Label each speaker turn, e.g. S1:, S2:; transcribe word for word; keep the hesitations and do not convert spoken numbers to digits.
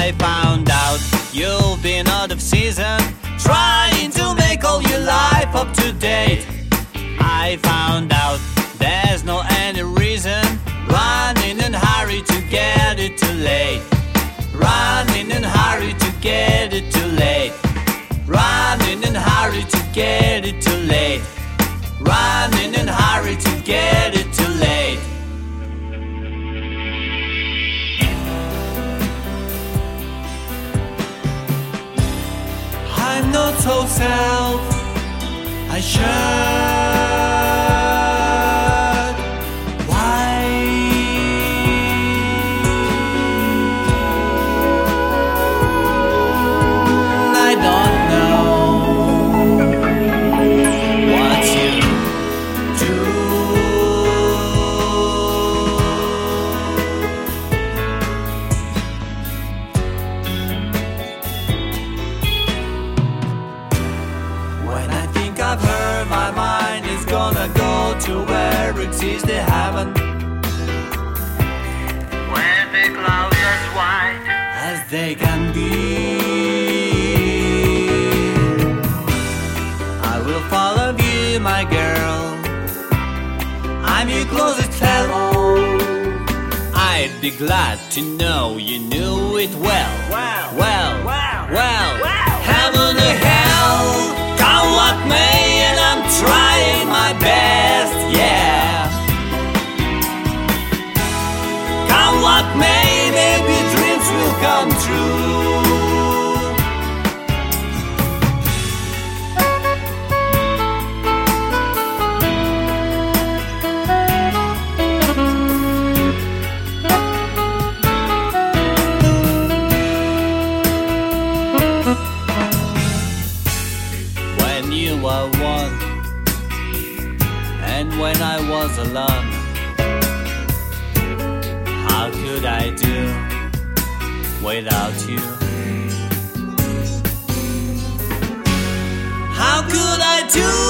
S1: I found out you've been out of season, trying to make all your life up to date. I found out there's no any reason, running in hurry to get it too late. Running in hurry to get it too late. Running in hurry to get it too late. Running in hurry to get it too late. I'm not so self I should. Why? I don't know what you do. When I think I've heard, my mind is gonna go to where exists the heaven,
S2: where the clouds are as white
S1: as they can be. I will follow you, my girl. I'm your closest fellow. I'd be glad to know you knew it well.
S2: Wow.
S1: Well,
S2: Wow.
S1: well,
S2: Wow.
S1: heaven or hell, come what may, and I'm trying my best, yeah. Come what may, maybe dreams will come true. When you were one, and when I was alone, how could I do without you? How could I do